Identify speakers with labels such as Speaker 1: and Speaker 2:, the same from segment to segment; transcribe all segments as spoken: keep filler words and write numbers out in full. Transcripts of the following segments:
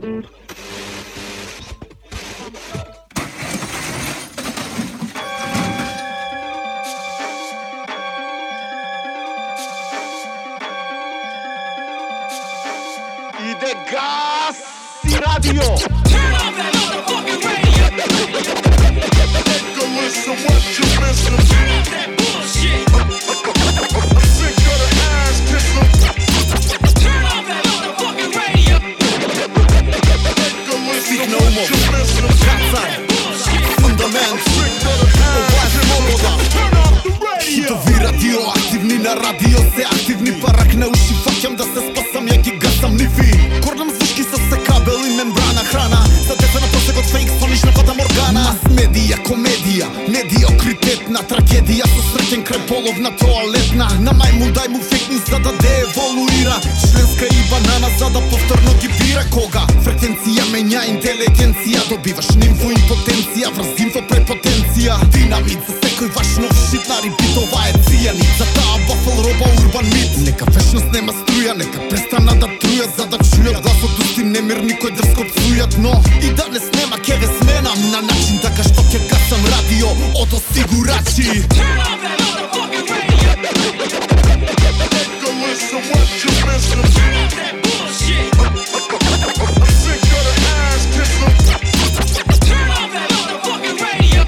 Speaker 1: Ide gas i radio.
Speaker 2: Turn off that motherfucking radio.
Speaker 1: Take a listen what you missing.
Speaker 2: Turn off that bullshit.
Speaker 1: I'm sick of the ass kissing.
Speaker 2: Turn off that motherfucking radio.
Speaker 1: Take a listen what you missing.
Speaker 2: That bullshit.
Speaker 3: Fundament.
Speaker 1: Sick of the ass kissing. Turn off the radio.
Speaker 3: Хитови радиоактивни на радио се активни. Парак на уши факям да се спасам, ја ги гасам ниви. Корнам звучки со се кабел и мембрана храна. За деца на просек од фейк сонична фата моргана. Мас медија, комедија, медиокритетна трагедија со среќен крај половна тоалетна. На мајмун дај му фейк нюз за да дееволуира. Членска и банана за да повторно ги бира. Кога фреквенција менја интелигенција, добиваш нимфо импотенција, врз инфо препотенција. Динамит за секој ваш нов шит на рибит, ова е цијанит. За таа бафл роба урбан мит. Нека вечност нема струја, нека престана да труја, за да чујат гласот усти немир, никој дрско псујат. Но и данес нема ке ве сменам на начин така што ќе гасам радио од осигурачи.
Speaker 2: Turn off that motherfucking radio.
Speaker 1: Take a listen what you missing.
Speaker 2: Turn off that bullshit.
Speaker 1: I'm sick of the ass kissing.
Speaker 2: Turn off that motherfucking radio.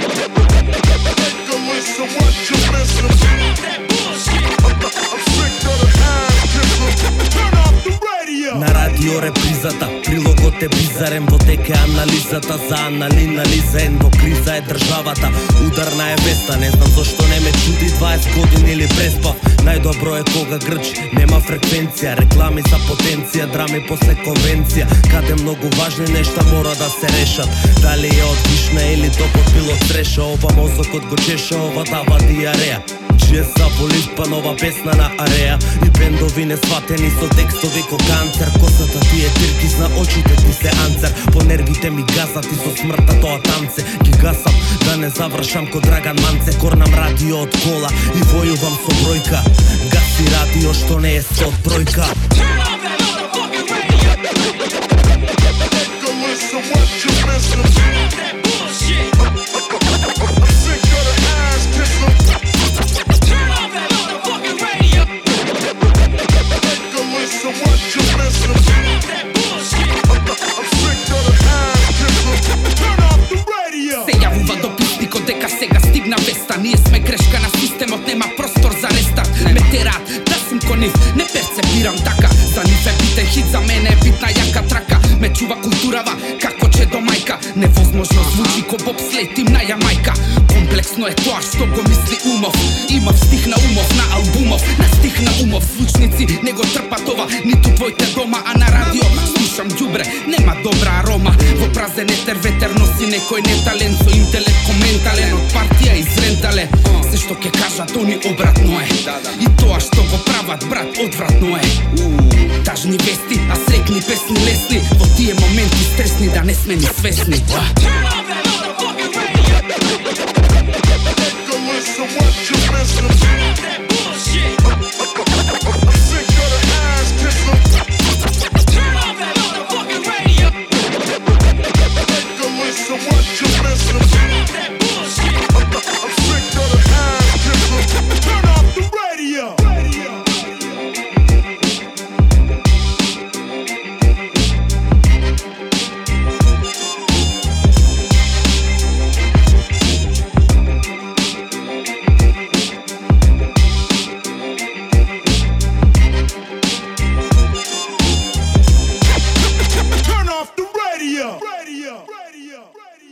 Speaker 1: Take a listen what you missing.
Speaker 2: Turn off that bullshit.
Speaker 1: I'm sick of the ass kissing. Turn off the radio.
Speaker 4: На радио репризата, прилогот е бизарен, во теке анализата за анализен, во криза е државата, ударна е веста, не знам зошто не ме чуди дваесет години или преспав. Најдобро е кога грчи, нема фреквенција, реклами за потенција, драми после конвенција, каде многу важни нешта мора да се решат. Дали е од вишна или допот било треша, ова мозокот го чеша, ова дава диареја. Джеса болит па нова песна на ареја и бендови несватени со текстови ко канцер. Косата ти е тиркизна, очите ти се анцер, по нервите ми газат и со смртта тоа танце. Ги гасам да не завршам ко Драган Манце. Корнам радио од кола и војувам со бројка. Гаси радио што не е сто од бројка.
Speaker 2: Turn off that motherfucking radio.
Speaker 1: Take a listen what you missing.
Speaker 2: Turn off that bullshit.
Speaker 1: I'm sick of the ass kissing.
Speaker 2: Turn off that motherfucking radio.
Speaker 1: Take a listen what you missing.
Speaker 2: Turn off that bullshit.
Speaker 1: I'm sick of the ass kissing. Turn off the radio.
Speaker 5: Се јавува дописникот дека сега стигна веста. Ние сме грешка на системот, нема простор за рестарт. Ме тераат да сум ко нив, не перцепирам така. За нив е битен хит, за мене е битна јака трака. Ме чува културава, како че до мајка. Невозможно звучи ко бобслед им на Јамајка. Комплексно е тоа што го мисли умов. Имав стих на умов на албумов, на стих на умов звучници. Не го трпат ова, ниту твоите дома, а на радио слушам ѓубре, нема добра арома. Во празен етер ветер носи некој неталент со интелект коментален од партија изрентале. Се што ќе кажат они обратно е, и тоа што го прават брат одвратно е. Тажни вести, а срекни песни лесни, во тие моменти стресни да не сме ни свесни.
Speaker 2: Turn off that